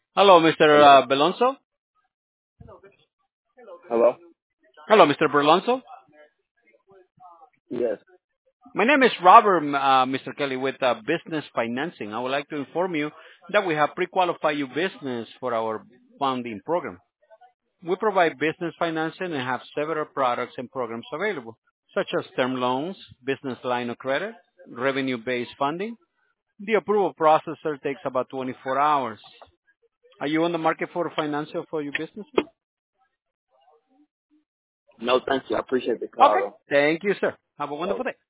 Hello, Mr. Hello. Belonzo. Hello. Hello, Mr. Berlonzo. Yes. My name is Robert, Mr. Kelly, with Business Financing. I would like to inform you that we have pre-qualified your business for our funding program. We provide business financing and have several products and programs available, such as term loans, business line of credit, revenue-based funding. The approval processor takes about 24 hours. Are you on the market for financial for your business? No, thank you. I appreciate the call, Okay. though. Thank you, sir. Have a Oh, wonderful day.